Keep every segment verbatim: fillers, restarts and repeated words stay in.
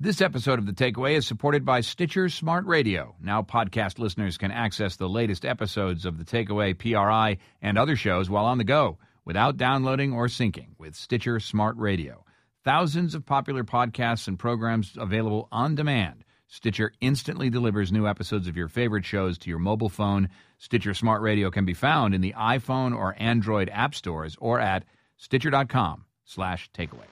This episode of The Takeaway is supported by Stitcher Smart Radio. Now podcast listeners can access the latest episodes of The Takeaway, P R I, and other shows while on the go without downloading or syncing with Stitcher Smart Radio. Thousands of popular podcasts and programs available on demand. Stitcher instantly delivers new episodes of your favorite shows to your mobile phone. Stitcher Smart Radio can be found in the iPhone or Android app stores or at Stitcher.com slash takeaway.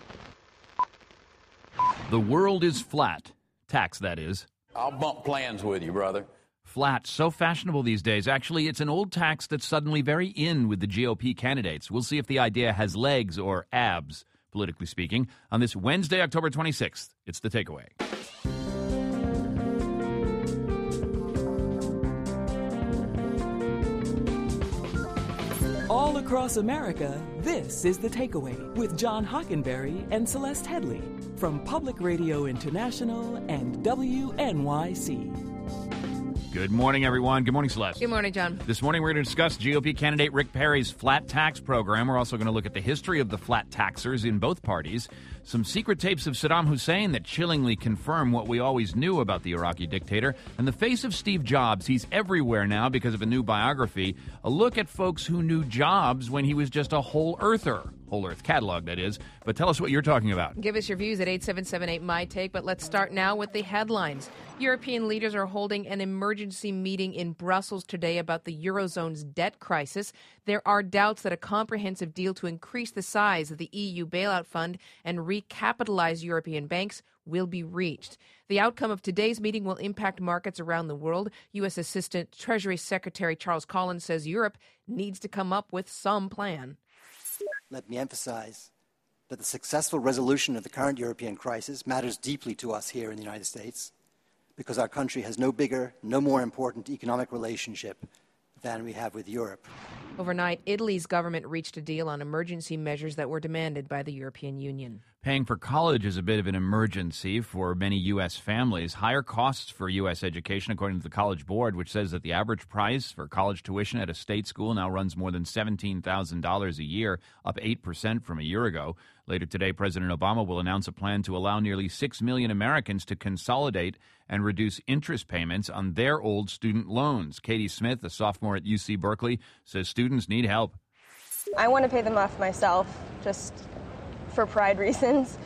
The world is flat. Tax, that is. I'll bump plans with you, brother. Flat, so fashionable these days. Actually, it's an old tax that's suddenly very in with the G O P candidates. We'll see if the idea has legs or abs, politically speaking, on this Wednesday, October twenty-sixth. It's The Takeaway. All across America, this is The Takeaway with John Hockenberry and Celeste Headley from Public Radio International and W N Y C. Good morning, everyone. Good morning, Celeste. Good morning, John. This morning, we're going to discuss G O P candidate Rick Perry's flat tax program. We're also going to look at the history of the flat taxers in both parties, some secret tapes of Saddam Hussein that chillingly confirm what we always knew about the Iraqi dictator, and the face of Steve Jobs. He's everywhere now because of a new biography. A look at folks who knew Jobs when he was just a whole earther. Whole Earth catalog, that is. But tell us what you're talking about. Give us your views at eight seven seven eight, M Y Take. But let's start now with the headlines. European leaders are holding an emergency meeting in Brussels today about the Eurozone's debt crisis. There are doubts that a comprehensive deal to increase the size of the E U bailout fund and recapitalize European banks will be reached. The outcome of today's meeting will impact markets around the world. U S. Assistant Treasury Secretary Charles Collins says Europe needs to come up with some plan. Let me emphasize that the successful resolution of the current European crisis matters deeply to us here in the United States because our country has no bigger, no more important economic relationship than we have with Europe. Overnight, Italy's government reached a deal on emergency measures that were demanded by the European Union. Paying for college is a bit of an emergency for many U S families. Higher costs for U S education, according to the College Board, which says that the average price for college tuition at a state school now runs more than seventeen thousand dollars a year, up eight percent from a year ago. Later today, President Obama will announce a plan to allow nearly six million Americans to consolidate and reduce interest payments on their old student loans. Katie Smith, a sophomore at U C Berkeley, says students need help. I want to pay them off myself, just for pride reasons,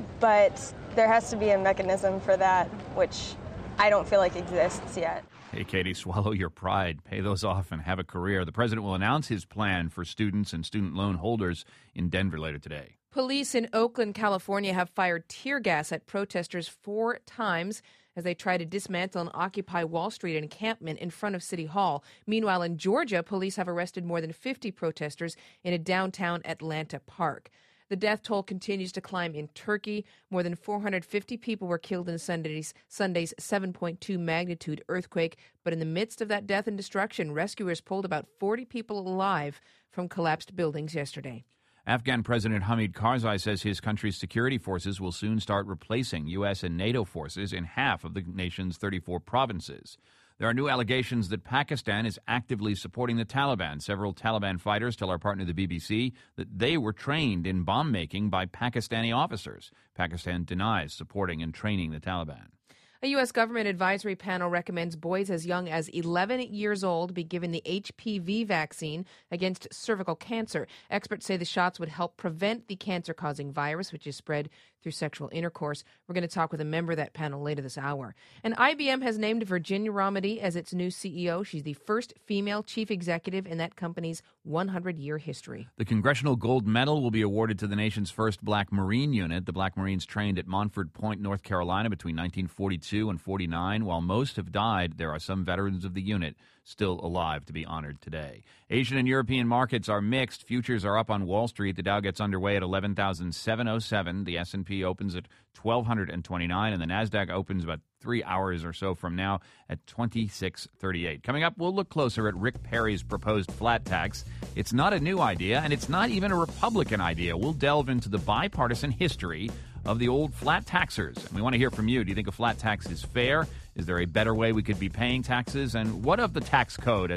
but there has to be a mechanism for that, which I don't feel like exists yet. Hey, Katie, swallow your pride, pay those off, and have a career. The president will announce his plan for students and student loan holders in Denver later today. Police in Oakland, California have fired tear gas at protesters four times as they try to dismantle an Occupy Wall Street encampment in front of City Hall. Meanwhile, in Georgia, police have arrested more than fifty protesters in a downtown Atlanta park. The death toll continues to climb in Turkey. More than four hundred fifty people were killed in Sunday's, Sunday's seven point two magnitude earthquake. But in the midst of that death and destruction, rescuers pulled about forty people alive from collapsed buildings yesterday. Afghan President Hamid Karzai says his country's security forces will soon start replacing U S and NATO forces in half of the nation's thirty-four provinces. There are new allegations that Pakistan is actively supporting the Taliban. Several Taliban fighters tell our partner, the B B C, that they were trained in bomb-making by Pakistani officers. Pakistan denies supporting and training the Taliban. A U S government advisory panel recommends boys as young as eleven years old be given the H P V vaccine against cervical cancer. Experts say the shots would help prevent the cancer-causing virus, which is spread through sexual intercourse. We're going to talk with a member of that panel later this hour. And I B M has named Virginia Rometty as its new C E O. She's the first female chief executive in that company's one hundred year history. The Congressional Gold Medal will be awarded to the nation's first Black Marine unit. The Black Marines trained at Montford Point, North Carolina between nineteen forty-two and forty-nine. While most have died, there are some veterans of the unit still alive to be honored today. Asian and European markets are mixed. Futures are up on Wall Street. The Dow gets underway at eleven thousand seven hundred seven. The S and P opens at twelve twenty-nine, and the NASDAQ opens about three hours or so from now at twenty-six thirty-eight. Coming up, we'll look closer at Rick Perry's proposed flat tax. It's not a new idea, and it's not even a Republican idea. We'll delve into the bipartisan history of the old flat taxers. And we want to hear from you. Do you think a flat tax is fair? Is there a better way we could be paying taxes? And what of the tax code as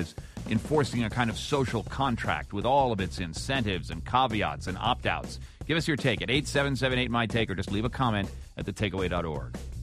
enforcing a kind of social contract with all of its incentives and caveats and opt-outs? Give us your take at eight seven seven eight, M Y Take or just leave a comment at the takeaway dot org.